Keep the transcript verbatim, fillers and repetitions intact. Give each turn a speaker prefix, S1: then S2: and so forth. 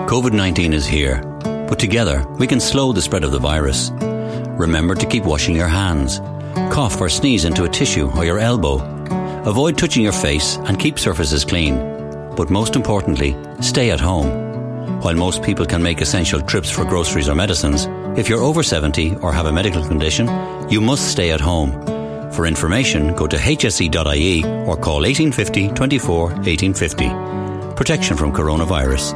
S1: COVID nineteen is here, but together we can slow the spread of the virus. Remember to keep washing your hands. Cough or sneeze into a tissue or your elbow. Avoid touching your face and keep surfaces clean. But most importantly, stay at home. While most people can make essential trips for groceries or medicines, if you're over seventy or have a medical condition, you must stay at home. For information, go to h s e dot i e or call eighteen fifty, twenty-four, eighteen fifty. Protection from coronavirus.